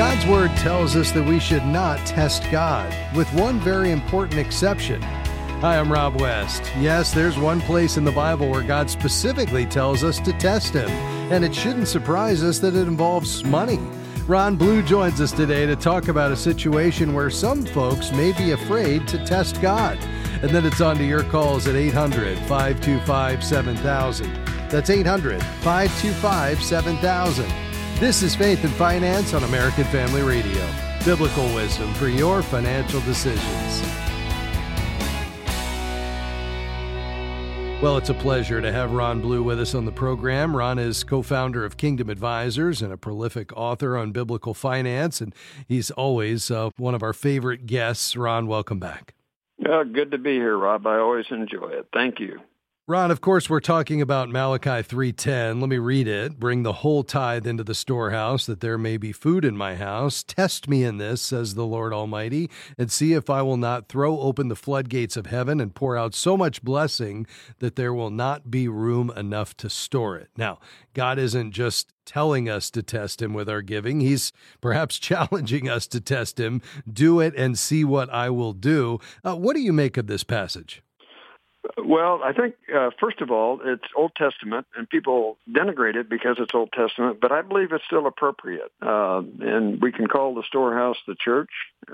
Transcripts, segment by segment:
God's Word tells us that we should not test God, with one very important exception. Hi, I'm Rob West. Yes, there's one place in the Bible where God specifically tells us to test Him, and it shouldn't surprise us that it involves money. Ron Blue joins us today to talk about a situation where some folks may be afraid to test God. And then it's on to your calls at 800-525-7000. That's 800-525-7000. This is Faith and Finance on American Family Radio. Biblical wisdom for your financial decisions. Well, it's a pleasure to have Ron Blue with us on the program. Ron is co-founder of Kingdom Advisors and a prolific author on biblical finance, and he's always one of our favorite guests. Ron, welcome back. Good to be here, Rob. I always enjoy it. Thank you. Ron, of course, we're talking about Malachi 3:10. Let me read it. Bring the whole tithe into the storehouse, that there may be food in my house. Test me in this, says the Lord Almighty, and see if I will not throw open the floodgates of heaven and pour out so much blessing that there will not be room enough to store it. Now, God isn't just telling us to test Him with our giving. He's perhaps challenging us to test Him. Do it and see what I will do. What do you make of this passage? Well, I think, first of all, it's Old Testament, and people denigrate it because it's Old Testament, but I believe it's still appropriate. And we can call the storehouse the church.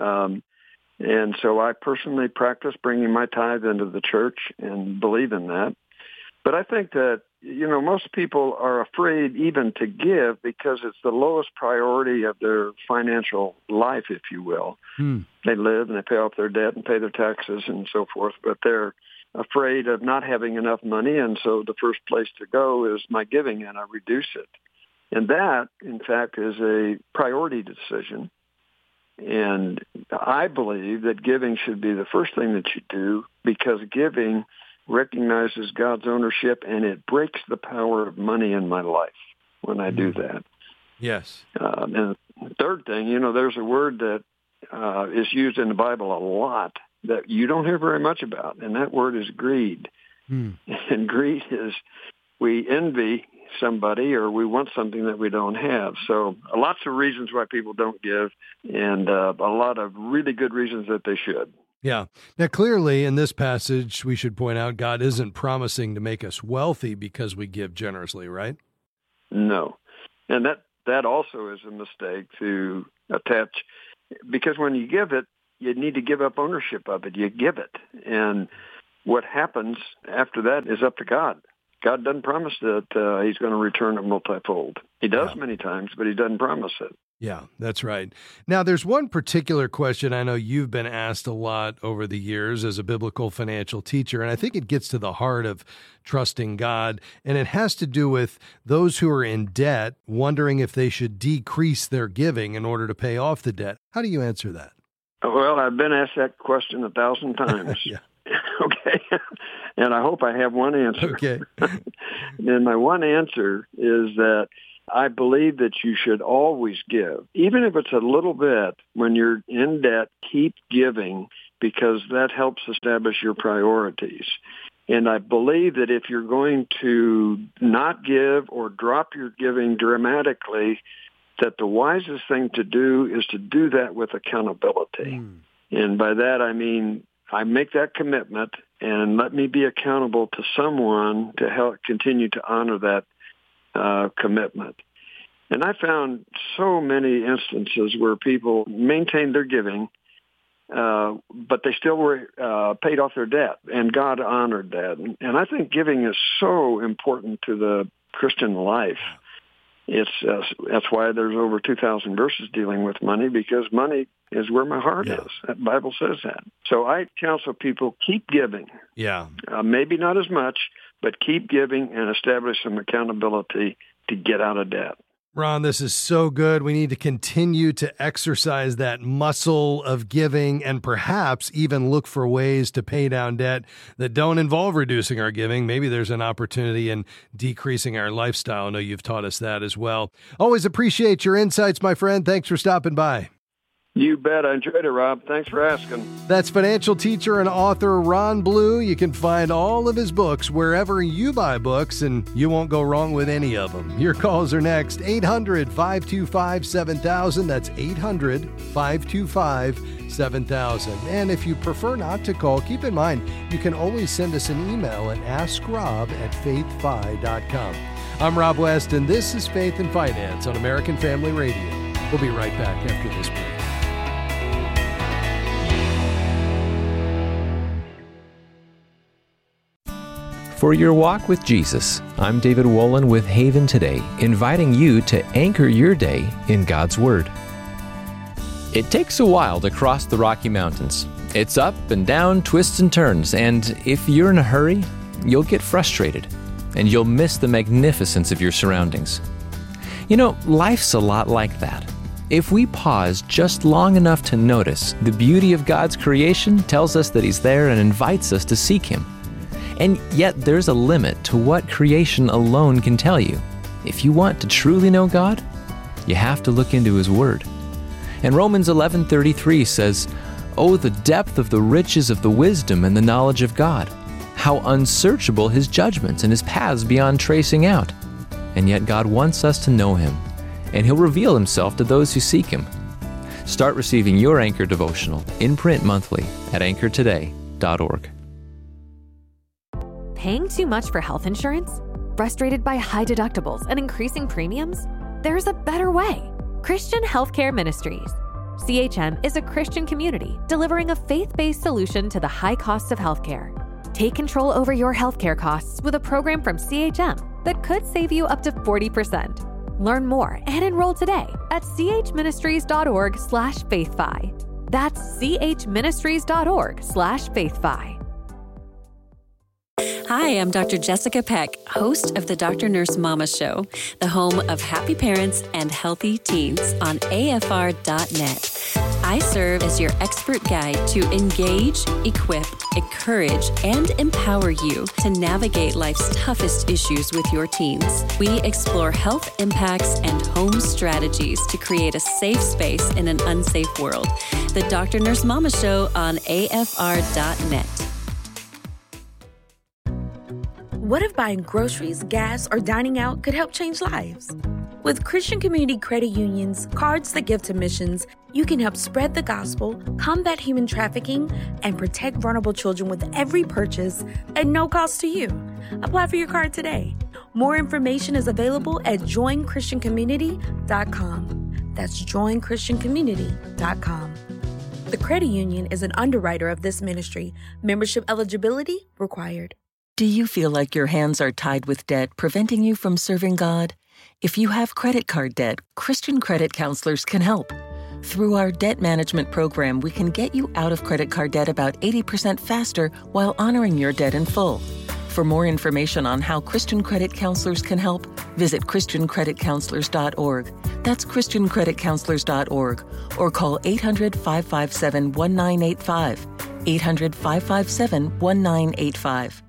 And so I personally practice bringing my tithe into the church and believe in that. But I think that, most people are afraid even to give because it's the lowest priority of their financial life, if you will. They live and they pay off their debt and pay their taxes and so forth, but they're afraid of not having enough money, and so the first place to go is my giving, and I reduce it. And that, in fact, is a priority decision. And I believe that giving should be the first thing that you do, because giving recognizes God's ownership, and it breaks the power of money in my life when I do that. Yes. And the third thing, there's a word that is used in the Bible a lot that you don't hear very much about, and that word is greed. And greed is we envy somebody or we want something that we don't have. So lots of reasons why people don't give, and a lot of really good reasons that they should. Yeah. Now, clearly, in this passage, we should point out God isn't promising to make us wealthy because we give generously, right? No. And that also is a mistake to attach, because when you give it, you need to give up ownership of it. You give it. And what happens after that is up to God. God doesn't promise that He's going to return it multifold. He does many times, but He doesn't promise it. Yeah, that's right. Now, there's one particular question I know you've been asked a lot over the years as a biblical financial teacher, and I think it gets to the heart of trusting God, and it has to do with those who are in debt wondering if they should decrease their giving in order to pay off the debt. How do you answer that? Well, I've been asked that question 1,000 times. Okay. And I hope I have one answer. Okay. And my one answer is that I believe that you should always give. Even if it's a little bit, when you're in debt, keep giving, because that helps establish your priorities. And I believe that if you're going to not give or drop your giving dramatically, that the wisest thing to do is to do that with accountability. And by that, I mean, I make that commitment and let me be accountable to someone to help continue to honor that commitment. And I found so many instances where people maintained their giving, but they still were paid off their debt, and God honored that. And I think giving is so important to the Christian life. That's why there's over 2,000 verses dealing with money, because money is where my heart is. The Bible says that. So I counsel people, keep giving. Yeah. Maybe not as much, but keep giving and establish some accountability to get out of debt. Ron, this is so good. We need to continue to exercise that muscle of giving and perhaps even look for ways to pay down debt that don't involve reducing our giving. Maybe there's an opportunity in decreasing our lifestyle. I know you've taught us that as well. Always appreciate your insights, my friend. Thanks for stopping by. You bet. I enjoyed it, Rob. Thanks for asking. That's financial teacher and author Ron Blue. You can find all of his books wherever you buy books, and you won't go wrong with any of them. Your calls are next. 800-525-7000. That's 800-525-7000. And if you prefer not to call, keep in mind, you can always send us an email at askrob@faithfi.com. I'm Rob West, and this is Faith and Finance on American Family Radio. We'll be right back after this break. For your walk with Jesus, I'm David Wolin with Haven Today, inviting you to anchor your day in God's Word. It takes a while to cross the Rocky Mountains. It's up and down, twists and turns, and if you're in a hurry, you'll get frustrated, and you'll miss the magnificence of your surroundings. You know, life's a lot like that. If we pause just long enough to notice, the beauty of God's creation tells us that He's there and invites us to seek Him. And yet there's a limit to what creation alone can tell you. If you want to truly know God, you have to look into His Word. And Romans 11:33 says, "Oh, the depth of the riches of the wisdom and the knowledge of God! How unsearchable His judgments and His paths beyond tracing out!" And yet God wants us to know Him, and He'll reveal Himself to those who seek Him. Start receiving your Anchor devotional in print monthly at anchortoday.org. Paying too much for health insurance? Frustrated by high deductibles and increasing premiums? There's a better way. Christian Healthcare Ministries. CHM is a Christian community delivering a faith-based solution to the high costs of healthcare. Take control over your healthcare costs with a program from CHM that could save you up to 40%. Learn more and enroll today at chministries.org/faithfi. That's chministries.org/faithfi. Hi, I'm Dr. Jessica Peck, host of the Dr. Nurse Mama Show, the home of happy parents and healthy teens on AFR.net. I serve as your expert guide to engage, equip, encourage, and empower you to navigate life's toughest issues with your teens. We explore health impacts and home strategies to create a safe space in an unsafe world. The Dr. Nurse Mama Show on AFR.net. What if buying groceries, gas, or dining out could help change lives? With Christian Community Credit Union's Cards That Give to Missions, you can help spread the gospel, combat human trafficking, and protect vulnerable children with every purchase at no cost to you. Apply for your card today. More information is available at joinchristiancommunity.com. That's joinchristiancommunity.com. The credit union is an underwriter of this ministry. Membership eligibility required. Do you feel like your hands are tied with debt, preventing you from serving God? If you have credit card debt, Christian Credit Counselors can help. Through our debt management program, we can get you out of credit card debt about 80% faster while honoring your debt in full. For more information on how Christian Credit Counselors can help, visit ChristianCreditCounselors.org. That's ChristianCreditCounselors.org. Or call 800-557-1985. 800-557-1985.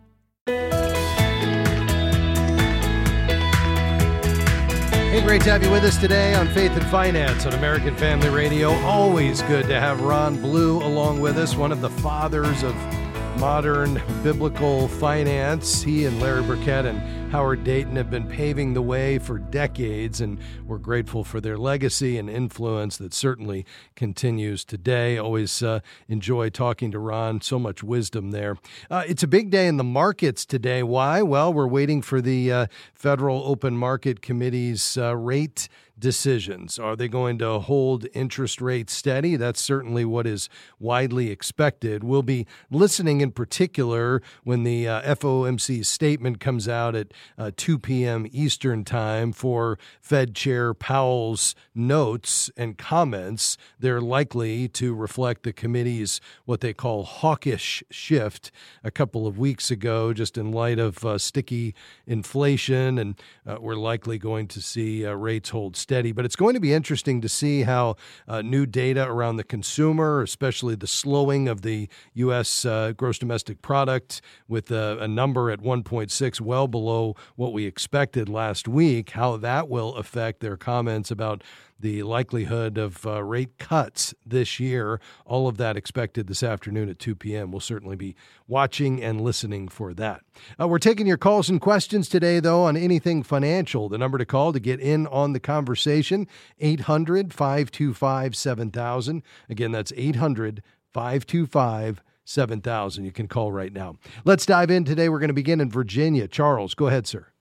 Hey, great to have you with us today on Faith and Finance on American Family Radio. Always good to have Ron Blue along with us, one of the fathers of modern biblical finance. He and Larry Burkett and Howard Dayton have been paving the way for decades, and we're grateful for their legacy and influence that certainly continues today. Always enjoy talking to Ron. So much wisdom there. It's a big day in the markets today. Why? Well, we're waiting for the Federal Open Market Committee's rate decisions. Are they going to hold interest rates steady? That's certainly what is widely expected. We'll be listening in particular when the FOMC statement comes out at 2 p.m. Eastern Time for Fed Chair Powell's notes and comments. They're likely to reflect the committee's what they call hawkish shift a couple of weeks ago, just in light of sticky inflation, and we're likely going to see rates hold steady. But it's going to be interesting to see how new data around the consumer, especially the slowing of the U.S. gross domestic product with a number at 1.6, well below what we expected last week, how that will affect their comments about the likelihood of rate cuts this year. All of that expected this afternoon at 2 p.m. We'll certainly be watching and listening for that. We're taking your calls and questions today, though, on anything financial. The number to call to get in on the conversation, 800-525-7000. Again, that's 800-525-7000. You can call right now. Let's dive in today. We're going to begin in Virginia. Charles, go ahead, sir.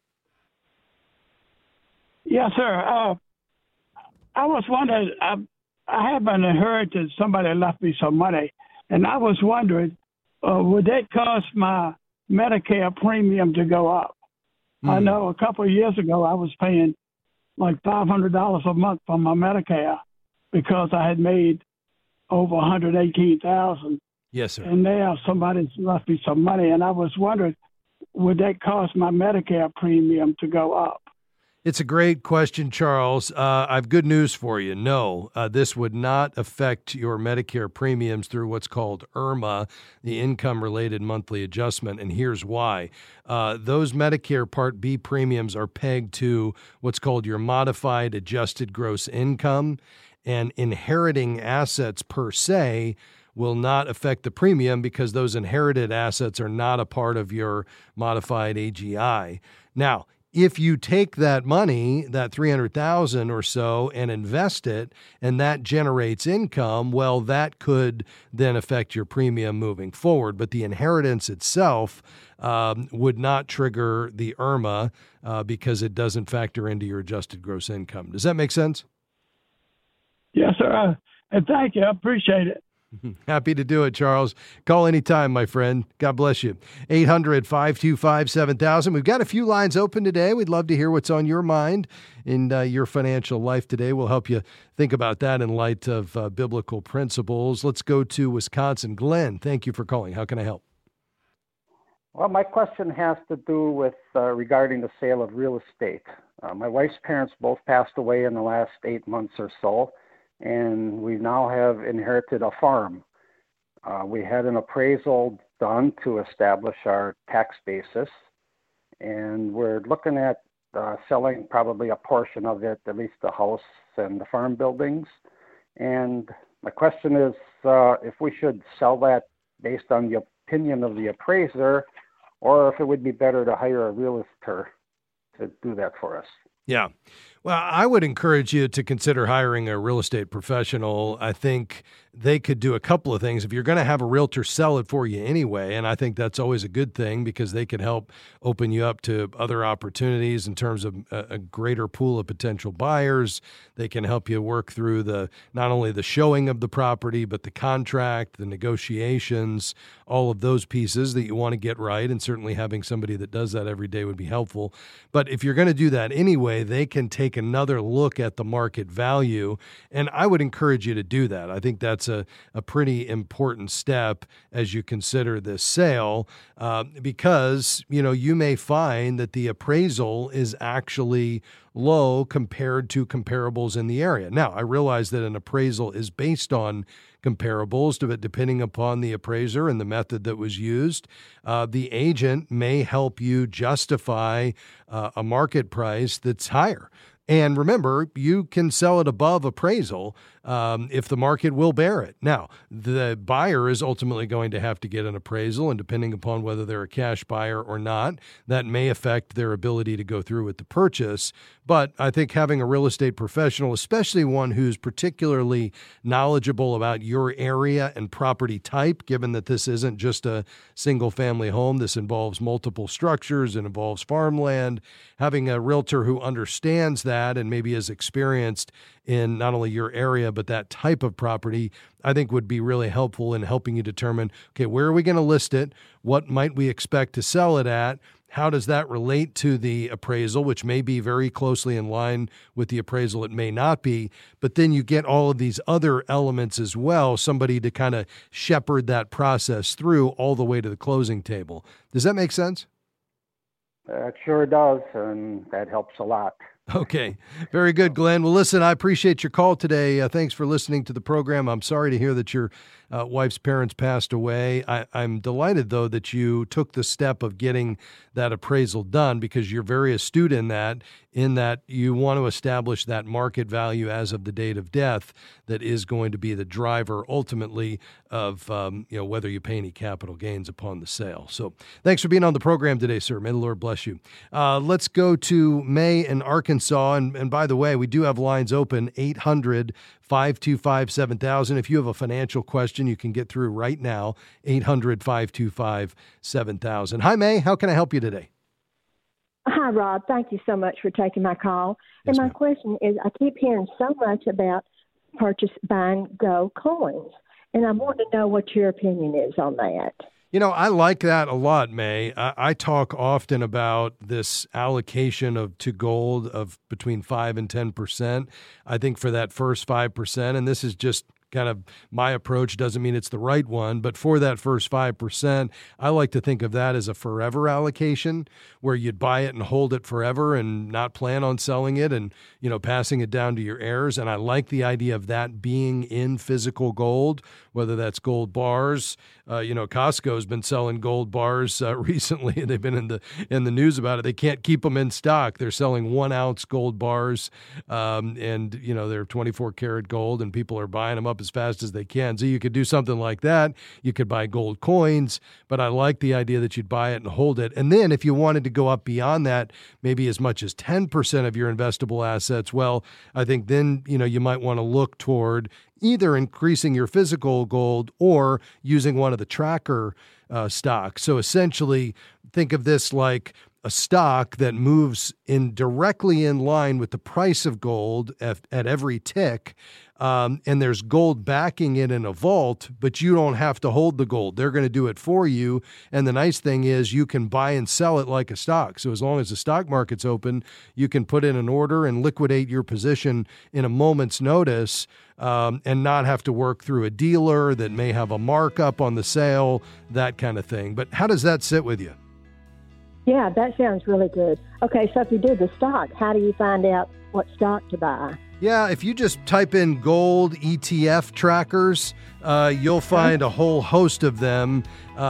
Yes, sir. I was wondering, I have an inheritance. Somebody left me some money, and I was wondering, would that cause my Medicare premium to go up? I know a couple of years ago I was paying like $500 a month for my Medicare because I had made over $118,000. Yes, sir. And now somebody's left me some money, and I was wondering, would that cause my Medicare premium to go up? It's a great question, Charles. I have good news for you. No, this would not affect your Medicare premiums through what's called IRMA, the income-related monthly adjustment, and here's why. Those Medicare Part B premiums are pegged to what's called your modified adjusted gross income, and inheriting assets per se will not affect the premium because those inherited assets are not a part of your modified AGI. Now, if you take that money, that $300,000 or so, and invest it, and that generates income, well, that could then affect your premium moving forward. But the inheritance itself would not trigger the IRMA because it doesn't factor into your adjusted gross income. Does that make sense? Yes, sir. And thank you. I appreciate it. Happy to do it, Charles. Call anytime, my friend. God bless you. 800-525-7000. We've got a few lines open today. We'd love to hear what's on your mind in your financial life today. We'll help you think about that in light of biblical principles. Let's go to Wisconsin. Glenn, thank you for calling. How can I help? Well, my question has to do with regarding the sale of real estate. My wife's parents both passed away in the last 8 months or so, and we now have inherited a farm. We had an appraisal done to establish our tax basis, and we're looking at selling probably a portion of it, at least the house and the farm buildings. And my question is if we should sell that based on the opinion of the appraiser, or if it would be better to hire a realtor to do that for us. Yeah. Well, I would encourage you to consider hiring a real estate professional. I think they could do a couple of things. If you're going to have a realtor sell it for you anyway, and I think that's always a good thing because they can help open you up to other opportunities in terms of a greater pool of potential buyers. They can help you work through not only the showing of the property, but the contract, the negotiations, all of those pieces that you want to get right. And certainly having somebody that does that every day would be helpful. But if you're going to do that anyway, they can take another look at the market value. And I would encourage you to do that. I think that's a pretty important step as you consider this sale because, you may find that the appraisal is actually low compared to comparables in the area. Now, I realize that an appraisal is based on comparables, but depending upon the appraiser and the method that was used, the agent may help you justify a market price that's higher. And remember, you can sell it above appraisal if the market will bear it. Now, the buyer is ultimately going to have to get an appraisal, and depending upon whether they're a cash buyer or not, that may affect their ability to go through with the purchase. But I think having a real estate professional, especially one who's particularly knowledgeable about your area and property type, given that this isn't just a single-family home, this involves multiple structures, it involves farmland, having a realtor who understands that and maybe is experienced in not only your area, but that type of property, I think would be really helpful in helping you determine, okay, where are we going to list it? What might we expect to sell it at? How does that relate to the appraisal, which may be very closely in line with the appraisal? It may not be, but then you get all of these other elements as well, somebody to kind of shepherd that process through all the way to the closing table. Does that make sense? It sure does, and that helps a lot. Okay. Very good, Glenn. Well, listen, I appreciate your call today. Thanks for listening to the program. I'm sorry to hear that your wife's parents passed away. I'm delighted, though, that you took the step of getting that appraisal done because you're very astute in that. in that you want to establish that market value as of the date of death that is going to be the driver ultimately of whether you pay any capital gains upon the sale. So thanks for being on the program today, sir. May the Lord bless you. Let's go to May in Arkansas. And by the way, we do have lines open, 800-525-7000. If you have a financial question, you can get through right now, 800-525-7000. Hi, May. How can I help you today? Hi, Rob. Thank you so much for taking my call. Yes, and my ma'am. question is, I keep hearing so much about buying gold coins, and I want to know what your opinion is on that. You know, I like that a lot, May. I talk often about this allocation to gold of between 5 and 10%. I think for that first 5%, and this is just kind of my approach, doesn't mean it's the right one, but for that first 5%, I like to think of that as a forever allocation where you'd buy it and hold it forever and not plan on selling it and, passing it down to your heirs. And I like the idea of that being in physical gold, whether that's gold bars. Costco's been selling gold bars recently, and they've been in the news about it. They can't keep them in stock. They're selling 1 ounce gold bars, and they're 24 karat gold, and people are buying them up as fast as they can. So you could do something like that. You could buy gold coins, but I like the idea that you'd buy it and hold it. And then if you wanted to go up beyond that, maybe as much as 10% of your investable assets, well, I think then, you might want to look toward either increasing your physical gold or using one of the tracker stocks. So essentially, think of this like a stock that moves directly in line with the price of gold at every tick. And there's gold backing it in a vault, but you don't have to hold the gold. They're going to do it for you. And the nice thing is you can buy and sell it like a stock. So as long as the stock market's open, you can put in an order and liquidate your position in a moment's notice, and not have to work through a dealer that may have a markup on the sale, that kind of thing. But how does that sit with you? Yeah, that sounds really good. Okay, so if you do the stock, how do you find out what stock to buy? Yeah, if you just type in gold ETF trackers, you'll find a whole host of them,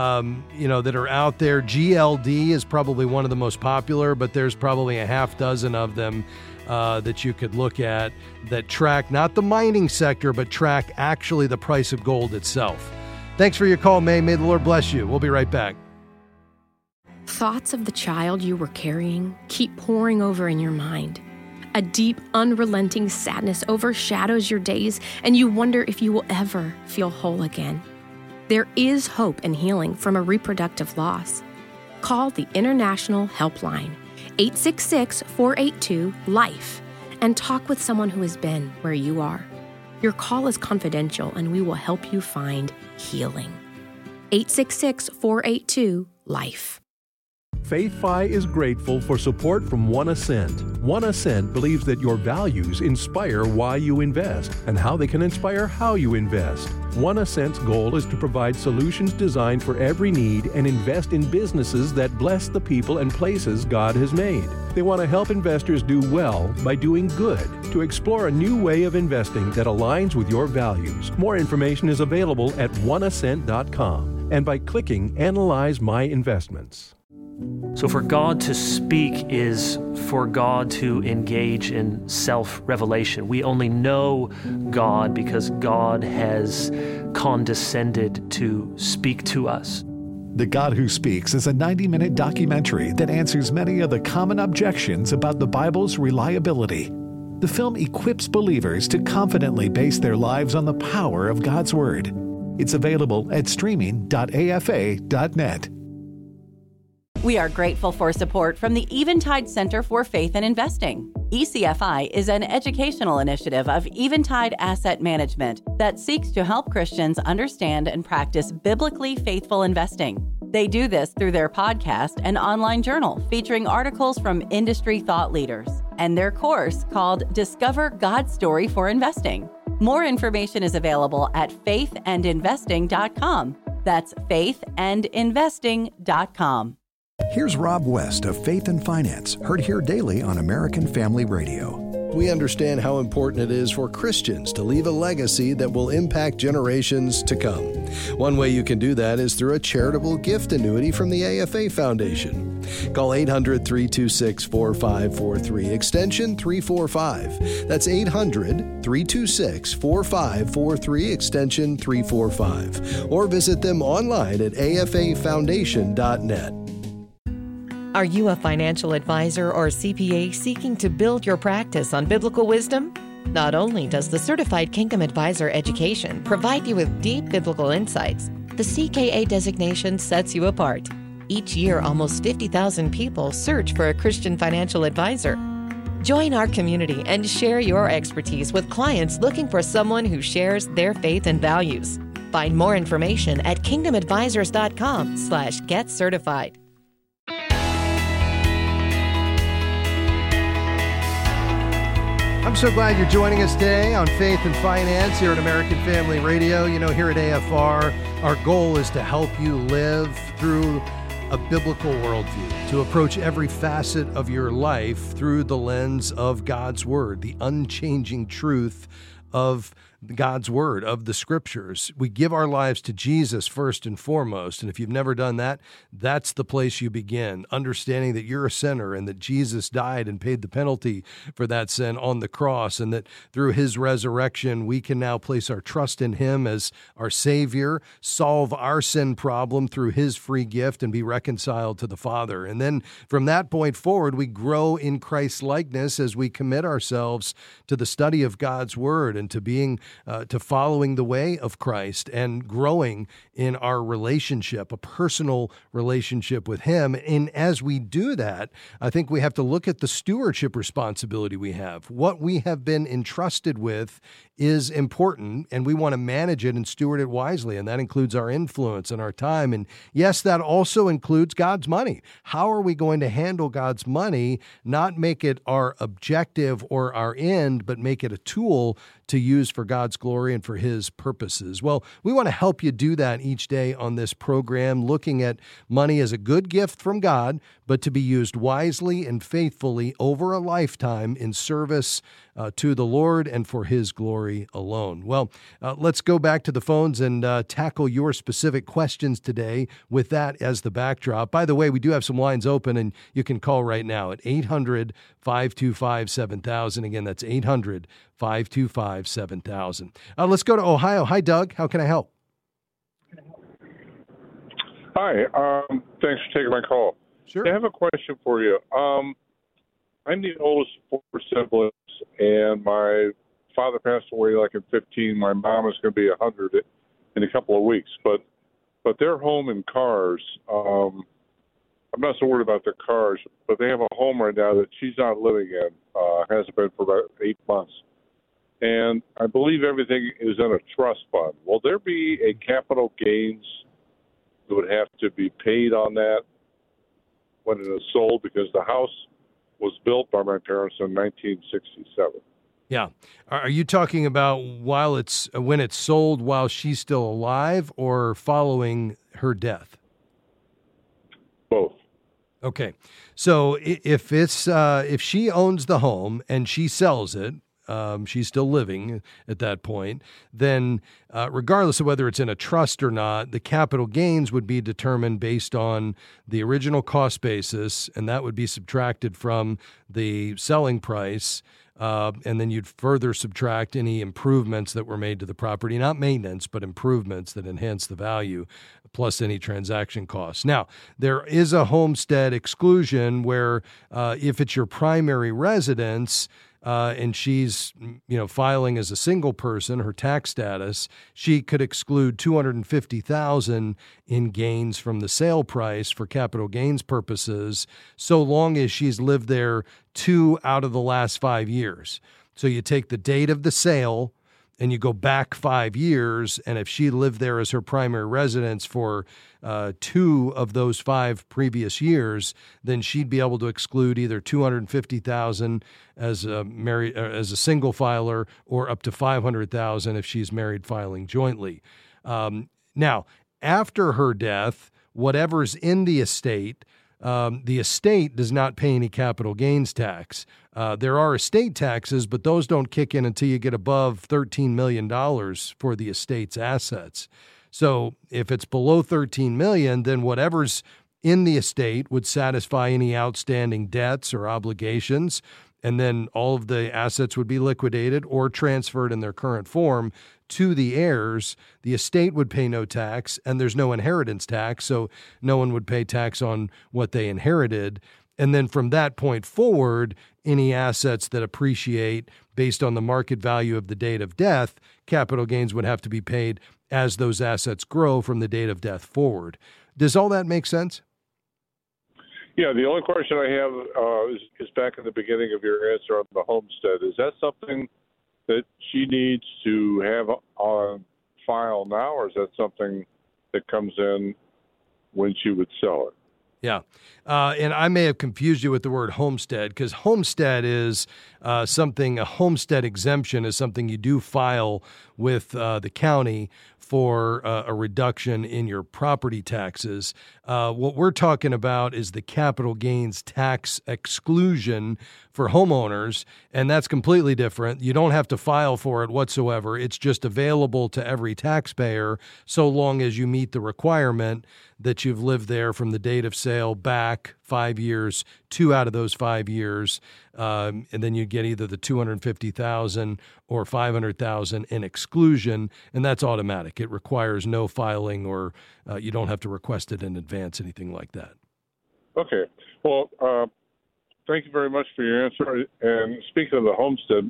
that are out there. GLD is probably one of the most popular, but there's probably a half dozen of them that you could look at that track not the mining sector, but track actually the price of gold itself. Thanks for your call, May. May the Lord bless you. We'll be right back. Thoughts of the child you were carrying keep pouring over in your mind. A deep, unrelenting sadness overshadows your days, and you wonder if you will ever feel whole again. There is hope and healing from a reproductive loss. Call the International Helpline, 866-482-LIFE, and talk with someone who has been where you are. Your call is confidential, and we will help you find healing. 866-482-LIFE. FaithFi is grateful for support from One Ascent. One Ascent believes that your values inspire why you invest and how they can inspire how you invest. One Ascent's goal is to provide solutions designed for every need and invest in businesses that bless the people and places God has made. They want to help investors do well by doing good, to explore a new way of investing that aligns with your values. More information is available at oneascent.com and by clicking Analyze My Investments. So for God to speak is for God to engage in self-revelation. We only know God because God has condescended to speak to us. The God Who Speaks is a 90-minute documentary that answers many of the common objections about the Bible's reliability. The film equips believers to confidently base their lives on the power of God's Word. It's available at streaming.afa.net. We are grateful for support from the Eventide Center for Faith and Investing. ECFI is an educational initiative of Eventide Asset Management that seeks to help Christians understand and practice biblically faithful investing. They do this through their podcast and online journal featuring articles from industry thought leaders and their course called Discover God's Story for Investing. More information is available at faithandinvesting.com. That's faithandinvesting.com. Here's Rob West of Faith and Finance, heard here daily on American Family Radio. We understand how important it is for Christians to leave a legacy that will impact generations to come. One way you can do that is through a charitable gift annuity from the AFA Foundation. Call 800-326-4543, extension 345. That's 800-326-4543, extension 345. Or visit them online at afafoundation.net. Are you a financial advisor or CPA seeking to build your practice on biblical wisdom? Not only does the Certified Kingdom Advisor education provide you with deep biblical insights, the CKA designation sets you apart. Each year, almost 50,000 people search for a Christian financial advisor. Join our community and share your expertise with clients looking for someone who shares their faith and values. Find more information at kingdomadvisors.com/getcertified. I'm so glad you're joining us today on Faith and Finance here at American Family Radio. You know, here at AFR, our goal is to help you live through a biblical worldview, to approach every facet of your life through the lens of God's Word, the unchanging truth of God's Word, of the Scriptures. We give our lives to Jesus first and foremost, and if you've never done that, that's the place you begin, understanding that you're a sinner and that Jesus died and paid the penalty for that sin on the cross, and that through His resurrection, we can now place our trust in Him as our Savior, solve our sin problem through His free gift, and be reconciled to the Father. And then from that point forward, we grow in Christ's likeness as we commit ourselves to the study of God's Word and to being to following the way of Christ and growing in our relationship, a personal relationship with Him. And as we do that, I think we have to look at the stewardship responsibility we have. What we have been entrusted with is important, and we want to manage it and steward it wisely, and that includes our influence and our time. And yes, that also includes God's money. How are we going to handle God's money, not make it our objective or our end, but make it a tool to use for God's glory and for His purposes? Well, we want to help you do that each day on this program, looking at money as a good gift from God, but to be used wisely and faithfully over a lifetime in service to the Lord and for His glory alone. Well, let's go back to the phones and tackle your specific questions today with that as the backdrop. By the way, we do have some lines open, and you can call right now at 800-525-7000. Again, that's 800-525-7000. Let's go to Ohio. Hi, Doug. How can I help? Hi. Thanks for taking my call. Sure. I have a question for you. I'm the oldest of 4 siblings, and my father passed away like in 15. My mom is going to be 100 in a couple of weeks. But their home and cars, I'm not so worried about their cars, but they have a home right now that she's not living in, hasn't been for about 8 months. And I believe everything is in a trust fund. Will there be a capital gains that would have to be paid on that when it is sold? Because the house was built by my parents in 1967. Yeah. Are you talking about when it's sold while she's still alive or following her death? Both. Okay. So if she owns the home and she sells it, she's still living at that point, then regardless of whether it's in a trust or not, the capital gains would be determined based on the original cost basis, and that would be subtracted from the selling price, and then you'd further subtract any improvements that were made to the property, not maintenance, but improvements that enhance the value, plus any transaction costs. Now, there is a homestead exclusion where if it's your primary residence, and she's, filing as a single person, her tax status, she could exclude $250,000 in gains from the sale price for capital gains purposes, so long as she's lived there 2 out of the last 5 years. So you take the date of the sale and you go back 5 years, and if she lived there as her primary residence for 2 of those 5 previous years, then she'd be able to exclude either $250,000 as a single filer, or up to $500,000 if she's married filing jointly. Now, after her death, whatever's in the estate does not pay any capital gains tax. There are estate taxes, but those don't kick in until you get above $13 million for the estate's assets. So if it's below $13 million, then whatever's in the estate would satisfy any outstanding debts or obligations, and then all of the assets would be liquidated or transferred in their current form to the heirs. The estate would pay no tax, and there's no inheritance tax, so no one would pay tax on what they inherited. And then from that point forward, any assets that appreciate based on the market value of the date of death, capital gains would have to be paid as those assets grow from the date of death forward. Does all that make sense? Yeah, the only question I have is back in the beginning of your answer on the homestead. Is that something that she needs to have on file now, or is that something that comes in when she would sell it? Yeah. And I may have confused you with the word homestead, because homestead is a homestead exemption is something you do file with the county for a reduction in your property taxes. What we're talking about is the capital gains tax exclusion for homeowners, and that's completely different. You don't have to file for it whatsoever. It's just available to every taxpayer so long as you meet the requirement that you've lived there from the date of sale back 5 years, 2 out of those 5 years, and then you get either the $250,000 or $500,000 in exclusion, and that's automatic. It requires no filing, or you don't have to request it in advance, anything like that. Okay. Well, thank you very much for your answer. And speaking of the homestead,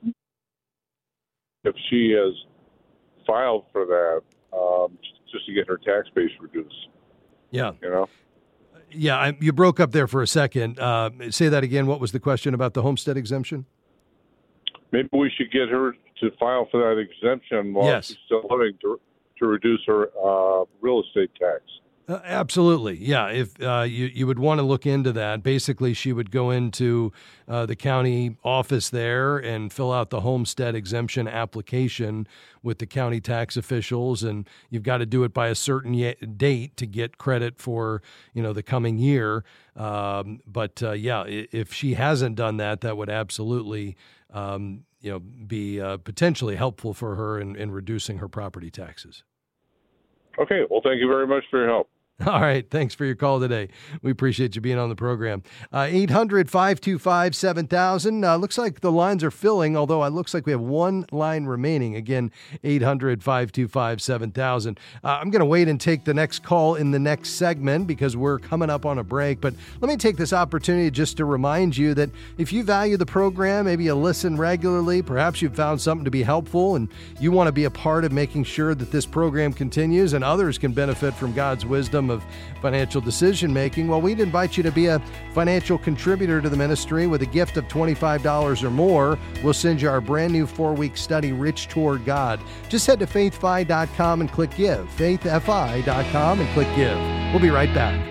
if she has filed for that, just to get her tax base reduced. Yeah. You know? Yeah, you broke up there for a second. Say that again. What was the question about the homestead exemption? Maybe we should get her to file for that exemption while she's still living to reduce her real estate tax. Absolutely. Yeah. If you would want to look into that, basically she would go into the county office there and fill out the homestead exemption application with the county tax officials, and you've got to do it by a certain date to get credit for, the coming year. But if she hasn't done that, that would absolutely, be potentially helpful for her in reducing her property taxes. Okay. Well, thank you very much for your help. All right. Thanks for your call today. We appreciate you being on the program. 800-525-7000. Looks like the lines are filling, although it looks like we have one line remaining. Again, 800-525-7000. I'm going to wait and take the next call in the next segment because we're coming up on a break. But let me take this opportunity just to remind you that if you value the program, maybe you listen regularly, perhaps you've found something to be helpful, and you want to be a part of making sure that this program continues and others can benefit from God's wisdom of financial decision making, well, we'd invite you to be a financial contributor to the ministry with a gift of $25 or more. We'll send you our brand new 4-week study, Rich Toward God. Just head to faithfi.com and click give. faithfi.com and click give. We'll be right back.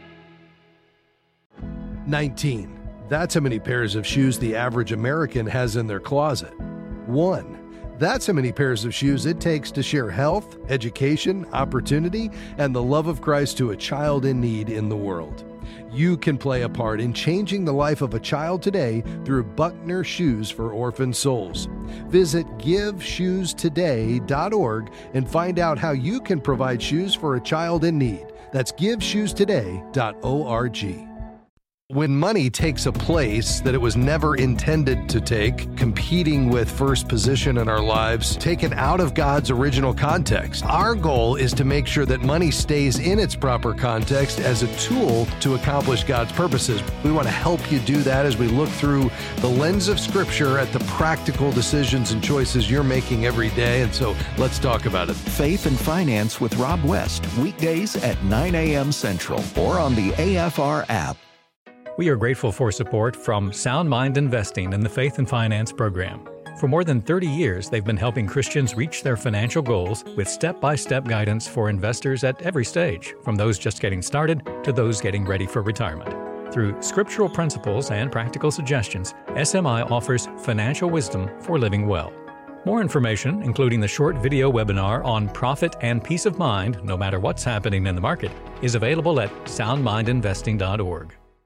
19. That's how many pairs of shoes the average American has in their closet. 1. That's how many pairs of shoes it takes to share health, education, opportunity, and the love of Christ to a child in need in the world. You can play a part in changing the life of a child today through Buckner Shoes for Orphan Souls. Visit GiveShoesToday.org and find out how you can provide shoes for a child in need. That's GiveShoesToday.org. When money takes a place that it was never intended to take, competing with first position in our lives, taken out of God's original context, our goal is to make sure that money stays in its proper context as a tool to accomplish God's purposes. We want to help you do that as we look through the lens of Scripture at the practical decisions and choices you're making every day. And so let's talk about it. Faith and Finance with Rob West, weekdays at 9 a.m. Central or on the AFR app. We are grateful for support from Sound Mind Investing in the Faith and Finance program. For more than 30 years, they've been helping Christians reach their financial goals with step-by-step guidance for investors at every stage, from those just getting started to those getting ready for retirement. Through scriptural principles and practical suggestions, SMI offers financial wisdom for living well. More information, including the short video webinar on profit and peace of mind, no matter what's happening in the market, is available at soundmindinvesting.org.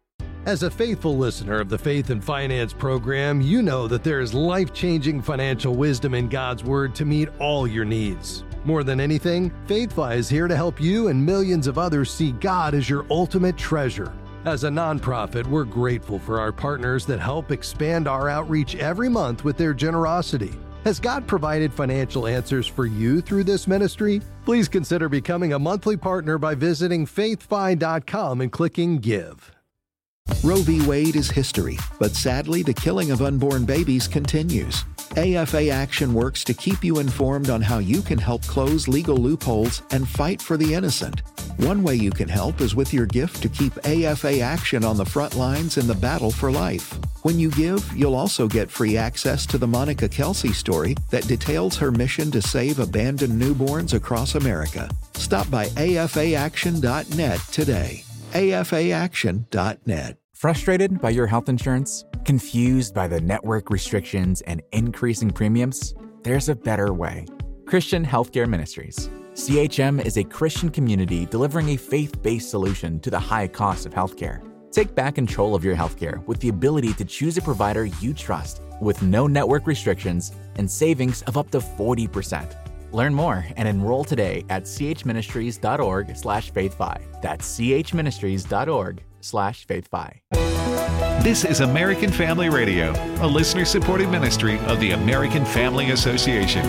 As a faithful listener of the Faith and Finance program, you know that there is life-changing financial wisdom in God's Word to meet all your needs. More than anything, FaithFi is here to help you and millions of others see God as your ultimate treasure. As a nonprofit, we're grateful for our partners that help expand our outreach every month with their generosity. Has God provided financial answers for you through this ministry? Please consider becoming a monthly partner by visiting faithfi.com and clicking Give. Roe v. Wade is history, but sadly, the killing of unborn babies continues. AFA Action works to keep you informed on how you can help close legal loopholes and fight for the innocent. One way you can help is with your gift to keep AFA Action on the front lines in the battle for life. When you give, you'll also get free access to the Monica Kelsey story that details her mission to save abandoned newborns across America. Stop by afaaction.net today. afaaction.net. Frustrated by your health insurance? Confused by the network restrictions and increasing premiums? There's a better way. Christian Healthcare Ministries. CHM is a Christian community delivering a faith-based solution to the high cost of healthcare. Take back control of your healthcare with the ability to choose a provider you trust with no network restrictions and savings of up to 40%. Learn more and enroll today at chministries.org/faithfi. That's chministries.org/faithfi. This is American Family Radio, a listener-supported ministry of the American Family Association.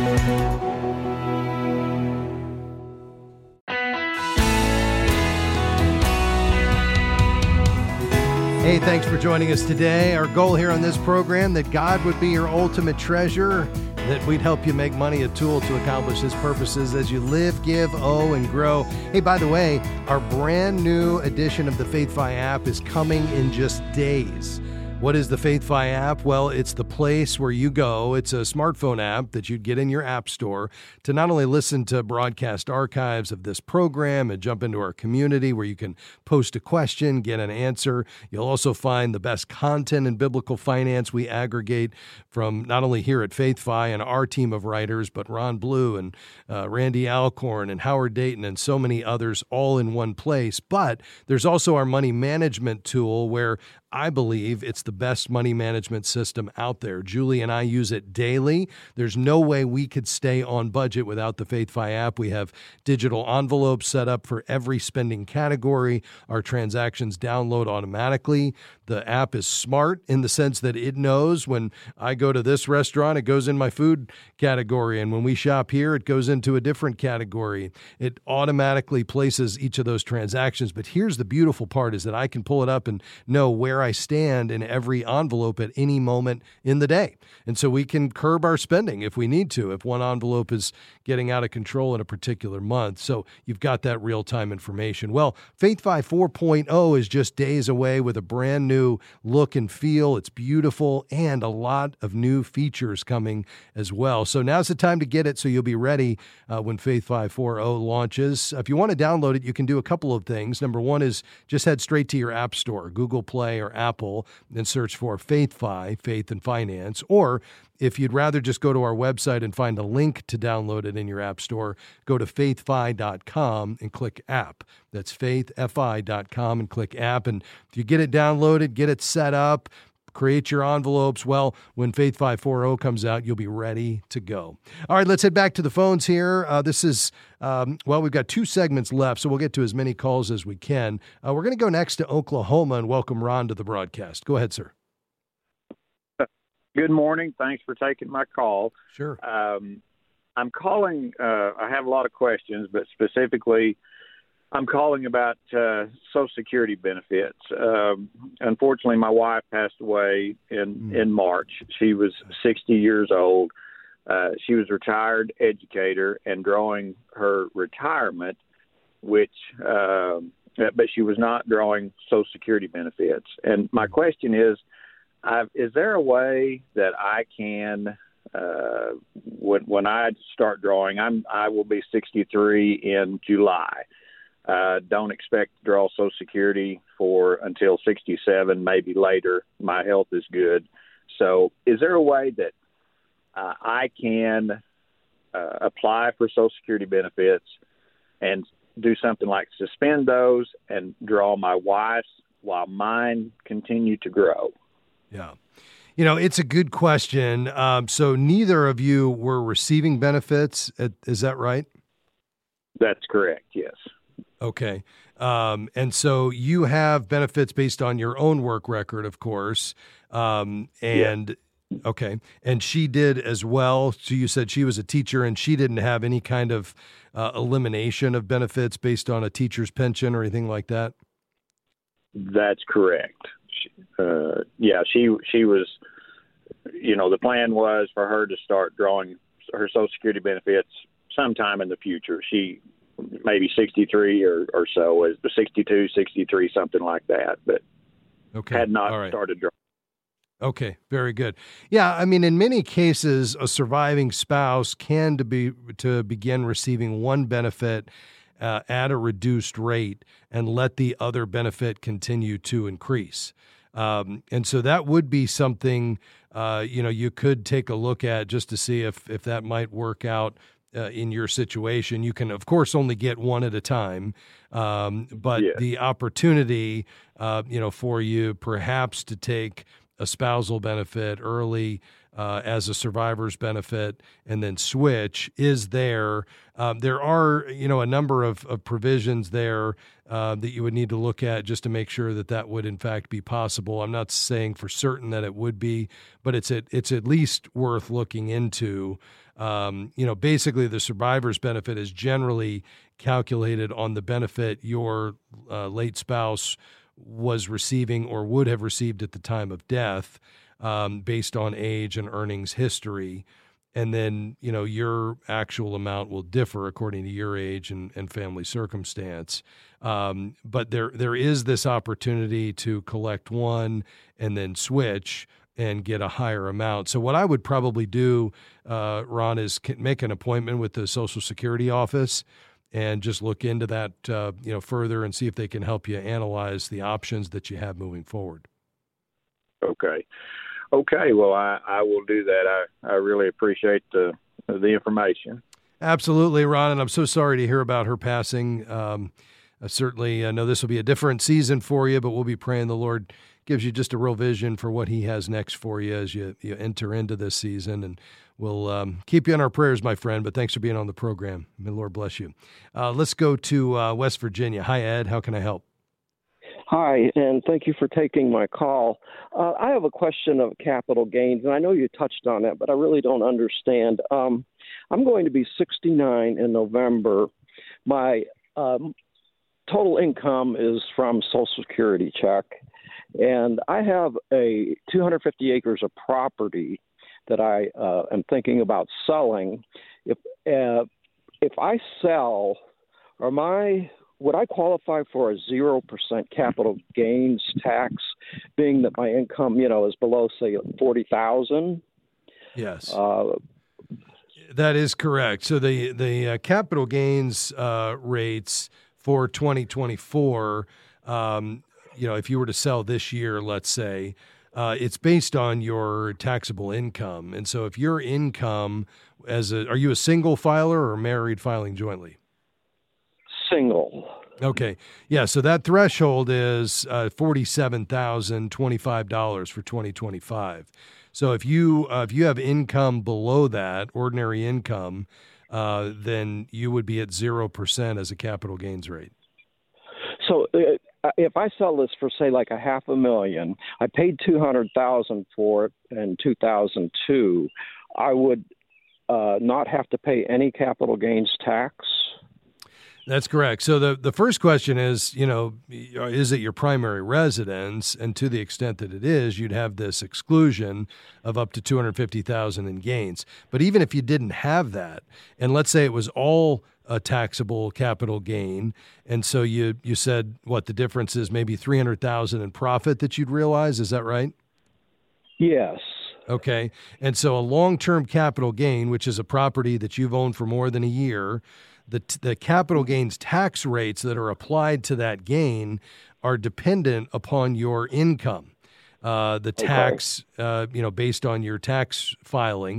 Hey, thanks for joining us today. Our goal here on this program, that God would be your ultimate treasure, that we'd help you make money a tool to accomplish His purposes as you live, give, owe, and grow. Hey, by the way, our brand new edition of the FaithFi app is coming in just days. What is the FaithFi app? Well, it's the place where you go. It's a smartphone app that you'd get in your app store to not only listen to broadcast archives of this program and jump into our community where you can post a question, get an answer. You'll also find the best content in biblical finance we aggregate from not only here at FaithFi and our team of writers, but Ron Blue and Randy Alcorn and Howard Dayton and so many others all in one place. But there's also our money management tool where I believe it's the best money management system out there. Julie and I use it daily. There's no way we could stay on budget without the FaithFi app. We have digital envelopes set up for every spending category. Our transactions download automatically. The app is smart in the sense that it knows when I go to this restaurant, it goes in my food category. And when we shop here, it goes into a different category. It automatically places each of those transactions. But here's the beautiful part is that I can pull it up and know where I stand in every envelope at any moment in the day. And so we can curb our spending if we need to, if one envelope is getting out of control in a particular month. So you've got that real-time information. Well, FaithFi 4.0 is just days away with a brand new look and feel. It's beautiful and a lot of new features coming as well. So now's the time to get it so you'll be ready when FaithFi 4.0 launches. If you want to download it, you can do a couple of things. Number one is just head straight to your app store, Google Play or Apple, and search for FaithFi, Faith and Finance. Or if you'd rather just go to our website and find a link to download it in your app store, go to faithfi.com and click app. That's faithfi.com and click app. And if you get it downloaded, get it set up, create your envelopes, well, when FaithFi 4.0 comes out, you'll be ready to go. All right, let's head back to the phones here. This is, we've got 2 segments left, so we'll get to as many calls as we can. We're going to go next to Oklahoma and welcome Ron to the broadcast. Go ahead, sir. Good morning. Thanks for taking my call. Sure. I'm calling, I have a lot of questions, but specifically I'm calling about Social Security benefits. Unfortunately, my wife passed away in March. She was 60 years old. She was a retired educator and drawing her retirement, but she was not drawing Social Security benefits. And my question is there a way that I can, when I start drawing, I will be 63 in July. Don't expect to draw Social Security until 67, maybe later. My health is good. So is there a way that I can apply for Social Security benefits and do something like suspend those and draw my wife's while mine continue to grow? Yeah. It's a good question. So neither of you were receiving benefits. Is that right? That's correct, yes. Okay. And so you have benefits based on your own work record, of course. Okay. And she did as well. So you said she was a teacher and she didn't have any kind of elimination of benefits based on a teacher's pension or anything like that? That's correct. She was, the plan was for her to start drawing her Social Security benefits sometime in the future. She maybe 63 or so, was 62, 63, something like that, but had not started drawing. Okay, very good. Yeah, I mean, in many cases, a surviving spouse can to begin receiving one benefit at a reduced rate and let the other benefit continue to increase. And so that would be something, you could take a look at just to see if that might work out in your situation. You can, of course, only get one at a time, but the opportunity, for you perhaps to take a spousal benefit early as a survivor's benefit and then switch is there. There are, a number of provisions there that you would need to look at just to make sure that would in fact be possible. I'm not saying for certain that it would be, but it's at least worth looking into. Basically the survivor's benefit is generally calculated on the benefit your late spouse was receiving or would have received at the time of death, based on age and earnings history. And then, your actual amount will differ according to your age and family circumstance. But there is this opportunity to collect one and then switch and get a higher amount. So what I would probably do, Ron, is make an appointment with the Social Security office and just look into that, further and see if they can help you analyze the options that you have moving forward. Okay. Well, I will do that. I really appreciate the information. Absolutely, Ron. And I'm so sorry to hear about her passing. I certainly know this will be a different season for you, but we'll be praying the Lord gives you just a real vision for what he has next for you as you enter into this season. And we'll keep you in our prayers, my friend, but thanks for being on the program. May the Lord bless you. Let's go to West Virginia. Hi, Ed. How can I help? Hi, and thank you for taking my call. I have a question of capital gains, and I know you touched on it, but I really don't understand. I'm going to be 69 in November. My total income is from Social Security check, and I have 250 acres of property that I am thinking about selling. If I sell, would I qualify for a 0% capital gains tax, being that my income, is below, say, $40,000? Yes, that is correct. So the capital gains rates for 2024, if you were to sell this year, let's say, it's based on your taxable income. And so if your income are you a single filer or married filing jointly? Single. Okay. Yeah. So that threshold is $47,025 for 2025. So if you have income below that, ordinary income, then you would be at 0% as a capital gains rate. So if I sell this for, say, like $500,000, I paid $200,000 for it in 2002, I would not have to pay any capital gains tax? That's correct. So the first question is, is it your primary residence? And to the extent that it is, you'd have this exclusion of up to $250,000 in gains. But even if you didn't have that, and let's say it was all a taxable capital gain, and so you said what the difference is, maybe $300,000 in profit that you'd realize, is that right? Yes. Okay. And so a long-term capital gain, which is a property that you've owned for more than a year, the capital gains tax rates that are applied to that gain are dependent upon your income. The tax, based on your tax filing.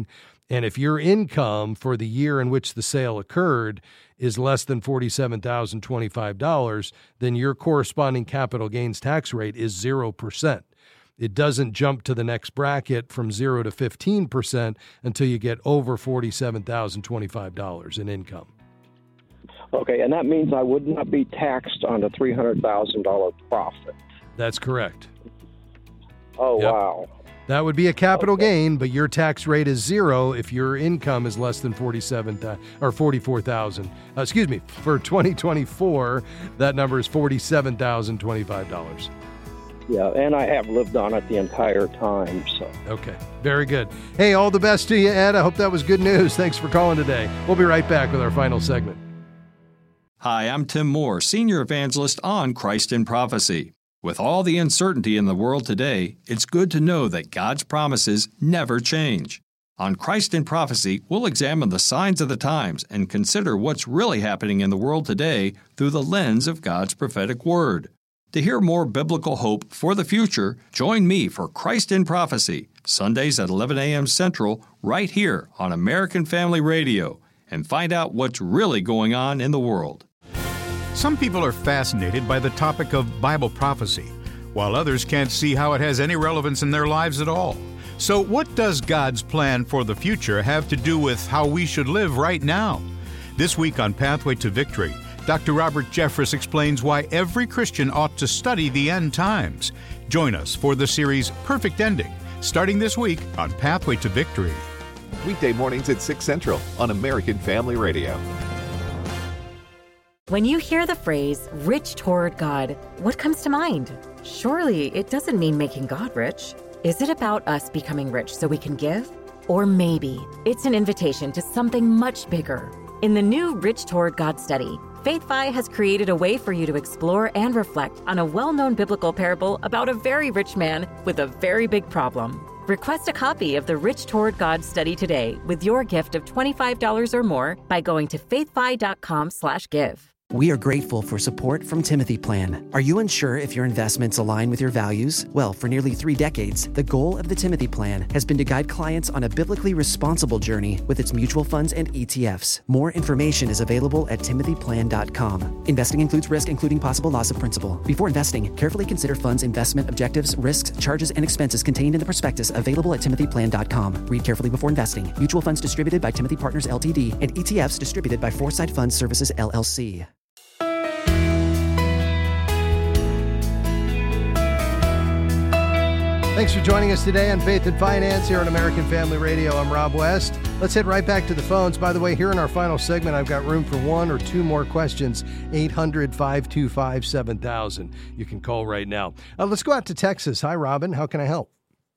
And if your income for the year in which the sale occurred is less than $47,025, then your corresponding capital gains tax rate is 0%. It doesn't jump to the next bracket from 0 to 15% until you get over $47,025 in income. Okay, and that means I would not be taxed on a $300,000 profit. That's correct. Oh, Yep. wow. That would be a capital gain, but your tax rate is 0 if your income is less than $44,000. Excuse me, for 2024, that number is $47,025. Yeah, and I have lived on it the entire time. So Okay, very good. Hey, all the best to you, Ed. I hope that was good news. Thanks for calling today. We'll be right back with our final segment. Hi, I'm Tim Moore, Senior Evangelist on Christ in Prophecy. With all the uncertainty in the world today, it's good to know that God's promises never change. On Christ in Prophecy, we'll examine the signs of the times and consider what's really happening in the world today through the lens of God's prophetic word. To hear more biblical hope for the future, join me for Christ in Prophecy, Sundays at 11 a.m. Central, right here on American Family Radio, and find out what's really going on in the world. Some people are fascinated by the topic of Bible prophecy, while others can't see how it has any relevance in their lives at all. So what does God's plan for the future have to do with how we should live right now? This week on Pathway to Victory, Dr. Robert Jeffress explains why every Christian ought to study the end times. Join us for the series Perfect Ending, starting this week on Pathway to Victory. Weekday mornings at 6 Central on American Family Radio. When you hear the phrase, rich toward God, what comes to mind? Surely it doesn't mean making God rich. Is it about us becoming rich so we can give? Or maybe it's an invitation to something much bigger. In the new Rich Toward God study, FaithFi has created a way for you to explore and reflect on a well-known biblical parable about a very rich man with a very big problem. Request a copy of the Rich Toward God study today with your gift of $25 or more by going to faithfi.com/give. We are grateful for support from Timothy Plan. Are you unsure if your investments align with your values? Well, for nearly 3 decades, the goal of the Timothy Plan has been to guide clients on a biblically responsible journey with its mutual funds and ETFs. More information is available at timothyplan.com. Investing includes risk, including possible loss of principal. Before investing, carefully consider funds' investment objectives, risks, charges, and expenses contained in the prospectus available at timothyplan.com. Read carefully before investing. Mutual funds distributed by Timothy Partners Ltd. and ETFs distributed by Foresight Fund Services LLC. Thanks for joining us today on Faith and Finance here on American Family Radio. I'm Rob West. Let's head right back to the phones. By the way, here in our final segment, I've got room for 1 or 2 more questions. 800-525-7000. You can call right now. Let's go out to Texas. Hi, Robin. How can I help?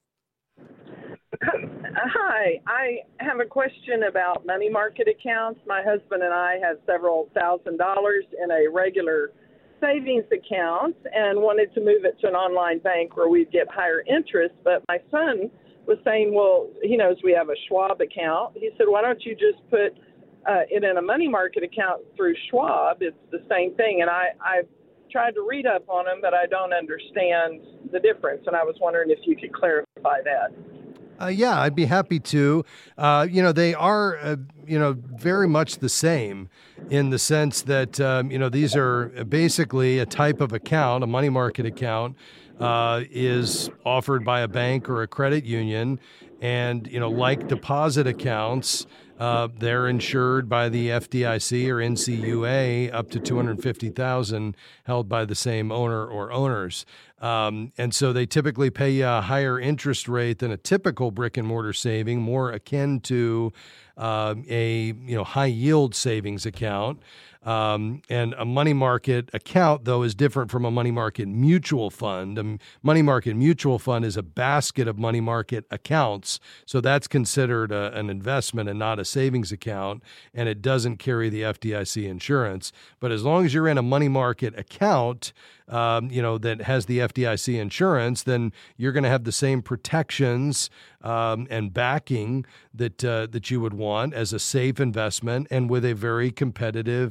Hi. I have a question about money market accounts. My husband and I have several $1,000s in a regular savings account and wanted to move it to an online bank where we'd get higher interest. But my son was saying, well, he knows we have a Schwab account. He said, why don't you just put it in a money market account through Schwab? It's the same thing. And I've tried to read up on them, but I don't understand the difference. And I was wondering if you could clarify that. Yeah, I'd be happy to. They are, very much the same in the sense that, these are basically a type of account. A money market account is offered by a bank or a credit union. And, like deposit accounts, they're insured by the FDIC or NCUA up to $250,000 held by the same owner or owners. And so they typically pay you a higher interest rate than a typical brick and mortar saving, more akin to a high yield savings account. And a money market account, though, is different from a money market mutual fund. A money market mutual fund is a basket of money market accounts. So that's considered an investment and not a savings account. And it doesn't carry the FDIC insurance. But as long as you're in a money market account, that has the FDIC insurance, then you're going to have the same protections and backing that you would want as a safe investment and with a very competitive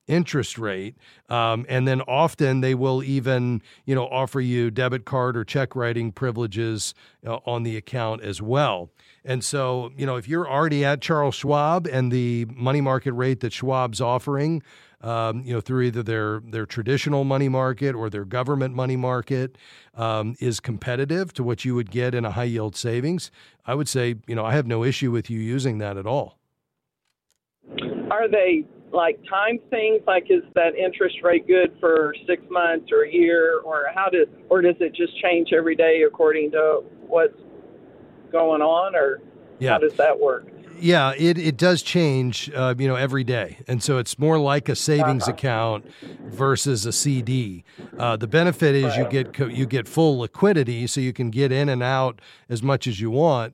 interest rate. And then often they will even, offer you debit card or check writing privileges on the account as well. And so, if you're already at Charles Schwab and the money market rate that Schwab's offering, through either their traditional money market or their government money market is competitive to what you would get in a high yield savings, I would say, I have no issue with you using that at all. Are they like time things? Like, is that interest rate good for 6 months or a year, or does it just change every day according to what's going on, or how does that work? Yeah, it does change, every day. And so it's more like a savings account versus a CD. The benefit is you get full liquidity, so you can get in and out as much as you want.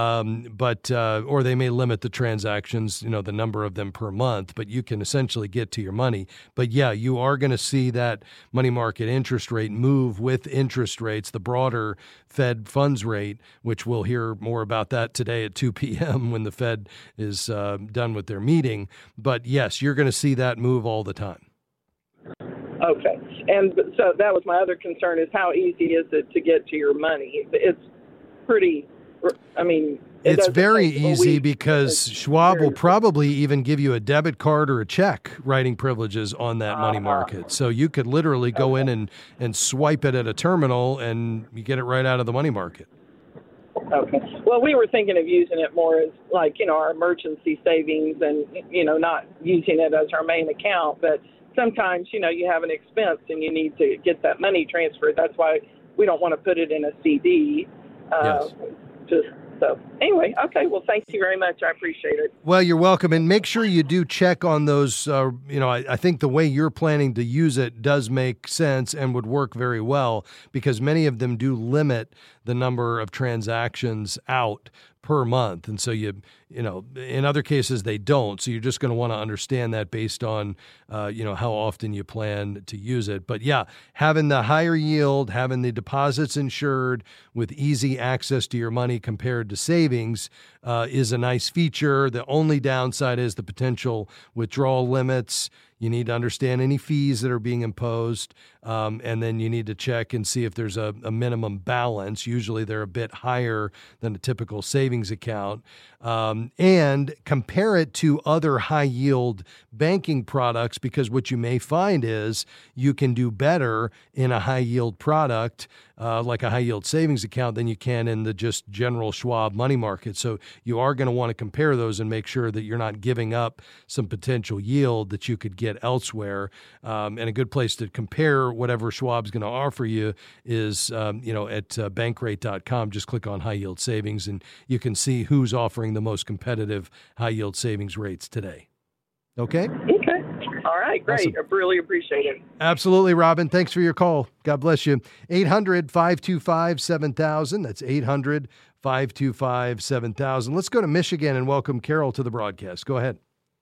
Or they may limit the transactions, the number of them per month, but you can essentially get to your money. But yeah, you are going to see that money market interest rate move with interest rates, the broader Fed funds rate, which we'll hear more about that today at 2 p.m. when the Fed is done with their meeting. But yes, you're going to see that move all the time. Okay. And so that was my other concern, is how easy is it to get to your money? It's pretty, it's very easy because Schwab will probably even give you a debit card or a check writing privileges on that money market. So you could literally go in and swipe it at a terminal and you get it right out of the money market. Okay. Well, we were thinking of using it more as like, our emergency savings and, not using it as our main account. But sometimes, you have an expense and you need to get that money transferred. That's why we don't want to put it in a CD. Yes. So anyway, okay. Well, thank you very much. I appreciate it. Well, you're welcome. And make sure you do check on those. I think the way you're planning to use it does make sense and would work very well, because many of them do limit the number of transactions out per month. And so in other cases they don't. So you're just going to want to understand that based on, how often you plan to use it. But yeah, having the higher yield, having the deposits insured with easy access to your money compared to savings is a nice feature. The only downside is the potential withdrawal limits. You need to understand any fees that are being imposed, and then you need to check and see if there's a minimum balance. Usually they're a bit higher than a typical savings account. And compare it to other high-yield banking products, because what you may find is you can do better in a high-yield product like a high-yield savings account than you can in the just general Schwab money market. So you are going to want to compare those and make sure that you're not giving up some potential yield that you could get elsewhere. And a good place to compare whatever Schwab's going to offer you is, at bankrate.com. Just click on high-yield savings, and you can see who's offering the most competitive high-yield savings rates today. Okay? Okay. All right, great. Awesome. I really appreciate it. Absolutely, Robin. Thanks for your call. God bless you. 800-525-7000. That's 800-525-7000. Let's go to Michigan and welcome Carol to the broadcast. Go ahead.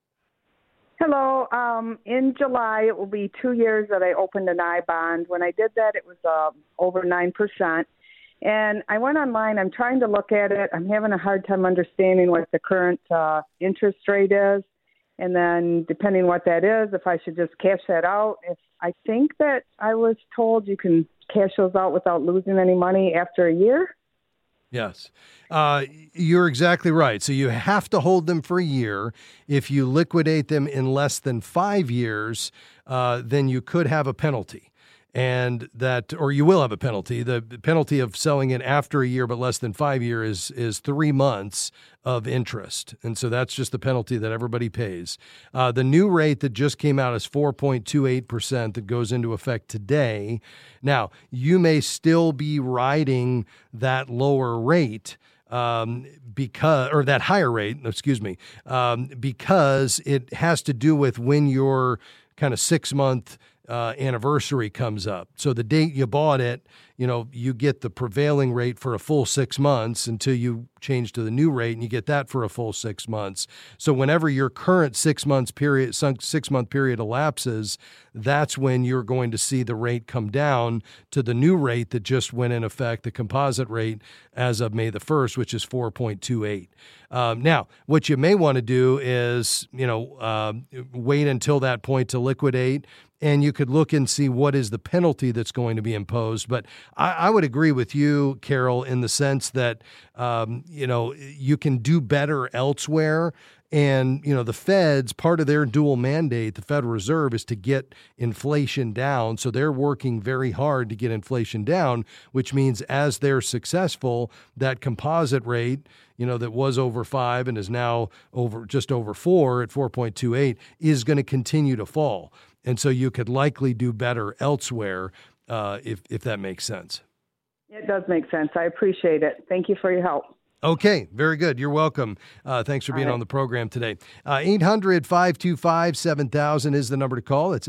Hello. In July, it will be 2 years that I opened an I-bond. When I did that, it was over 9%. And I went online. I'm trying to look at it. I'm having a hard time understanding what the current interest rate is. And then depending what that is, if I should just cash that out. If I think that I was told you can cash those out without losing any money after a year. Yes, you're exactly right. So you have to hold them for a year. If you liquidate them in less than 5 years, then you could have a penalty. Or you will have a penalty. The penalty of selling it after a year but less than 5 years is 3 months of interest. And so that's just the penalty that everybody pays. The new rate that just came out is 4.28% that goes into effect today. Now, you may still be riding that lower rate that higher rate, because it has to do with when your kind of 6 month anniversary comes up. So the date you bought it you get the prevailing rate for a full 6 months until you change to the new rate, and you get that for a full 6 months. So whenever your current 6 month period elapses, that's when you're going to see the rate come down to the new rate that just went in effect, the composite rate as of May the 1st, which is 4.28. Now, what you may want to do is, wait until that point to liquidate, and you could look and see what is the penalty that's going to be imposed. But I would agree with you, Carol, in the sense that, you can do better elsewhere. And, the Fed's part of their dual mandate, the Federal Reserve, is to get inflation down. So they're working very hard to get inflation down, which means as they're successful, that composite rate, that was over 5 and is now just over 4 at 4.28 is going to continue to fall. And so you could likely do better elsewhere if that makes sense. It does make sense. I appreciate it. Thank you for your help. Okay, very good. You're welcome. Thanks for being on the program today. 800-525-7000 is the number to call. It's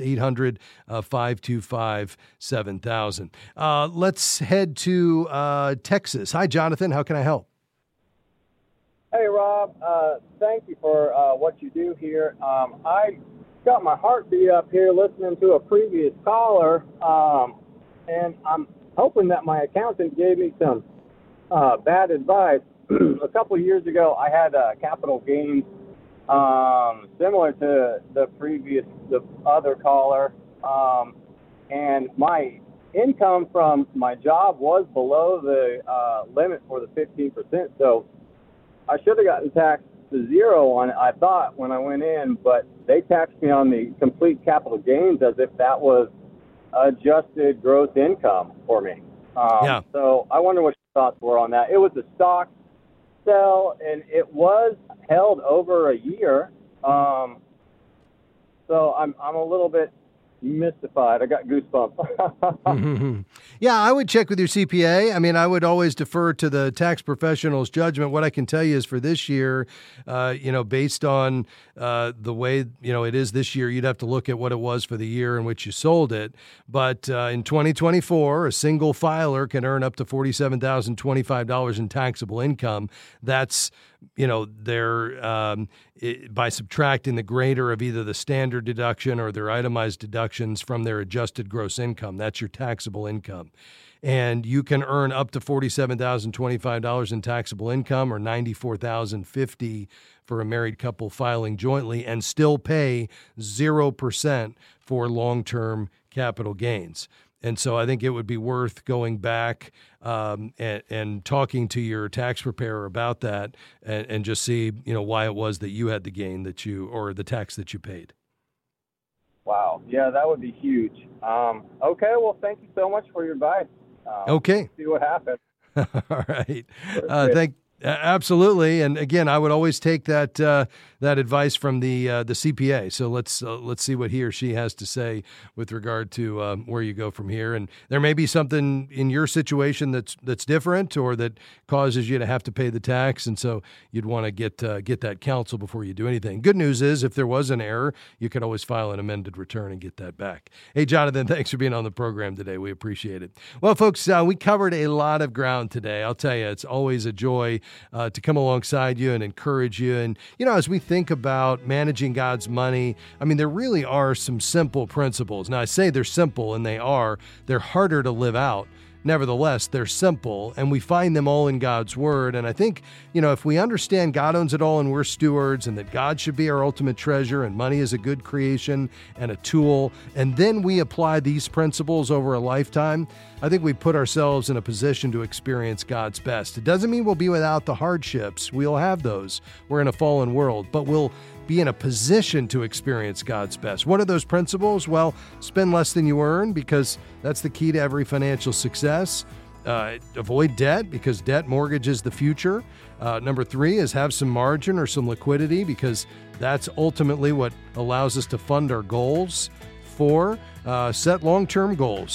800-525-7000. Let's head to Texas. Hi, Jonathan. How can I help? Hey, Rob. Thank you for what you do here. I got my heartbeat up here listening to a previous caller, and I'm hoping that my accountant gave me some bad advice. A couple of years ago, I had capital gains similar to the other caller, and my income from my job was below the limit for the 15%, so I should have gotten taxed to zero on it, I thought, when I went in, but they taxed me on the complete capital gains as if that was adjusted gross income for me. So I wonder what your thoughts were on that. It was a stock sell, and it was held over a year. So I'm a little bit mystified. I got goosebumps. Yeah, I would check with your CPA. I mean, I would always defer to the tax professional's judgment. What I can tell you is for this year, based on the way, it is this year, you'd have to look at what it was for the year in which you sold it. But in 2024, a single filer can earn up to $47,025 in taxable income. That's, by subtracting the greater of either the standard deduction or their itemized deductions from their adjusted gross income. That's your taxable income. And you can earn up to $47,025 in taxable income or $94,050 for a married couple filing jointly and still pay 0% for long-term capital gains. And so I think it would be worth going back and talking to your tax preparer about that and just see, why it was that you had the gain or the tax that you paid. Wow. Yeah, that would be huge. Okay. Well, thank you so much for your advice. Okay. See what happens. All right. Absolutely. And again, I would always take that advice from the CPA. So let's see what he or she has to say with regard to where you go from here. And there may be something in your situation that's different or that causes you to have to pay the tax. And so you'd want to get that counsel before you do anything. Good news is if there was an error, you could always file an amended return and get that back. Hey, Jonathan, thanks for being on the program today. We appreciate it. Well, folks, we covered a lot of ground today. I'll tell you, it's always a joy to come alongside you and encourage you. And, as we think about managing God's money, I mean, there really are some simple principles. Now, I say they're simple, and they're harder to live out. Nevertheless, they're simple, and we find them all in God's Word. And I think, if we understand God owns it all and we're stewards and that God should be our ultimate treasure and money is a good creation and a tool, and then we apply these principles over a lifetime, I think we put ourselves in a position to experience God's best. It doesn't mean we'll be without the hardships. We'll have those. We're in a fallen world, but we'll be in a position to experience God's best. What are those principles? Well, spend less than you earn, because that's the key to every financial success. Avoid debt, because debt mortgages the future. Number 3 is have some margin or some liquidity, because that's ultimately what allows us to fund our goals. 4, set long-term goals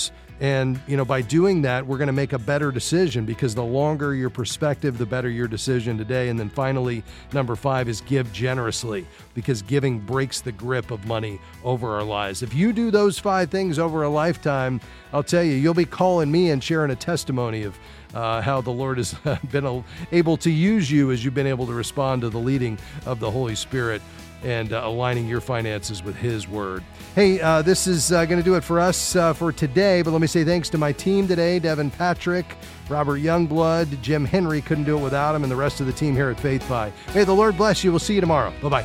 And, by doing that, we're going to make a better decision, because the longer your perspective, the better your decision today. And then finally, number 5 is give generously, because giving breaks the grip of money over our lives. If you do those 5 things over a lifetime, I'll tell you, you'll be calling me and sharing a testimony of how the Lord has been able to use you as you've been able to respond to the leading of the Holy Spirit and aligning your finances with His Word. Hey, this is going to do it for us for today, but let me say thanks to my team today, Devin Patrick, Robert Youngblood, Jim Henry, couldn't do it without him, and the rest of the team here at Faith Fi. May the Lord bless you. We'll see you tomorrow. Bye-bye.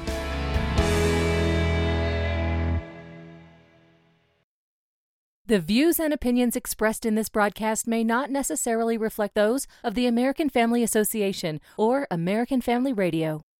The views and opinions expressed in this broadcast may not necessarily reflect those of the American Family Association or American Family Radio.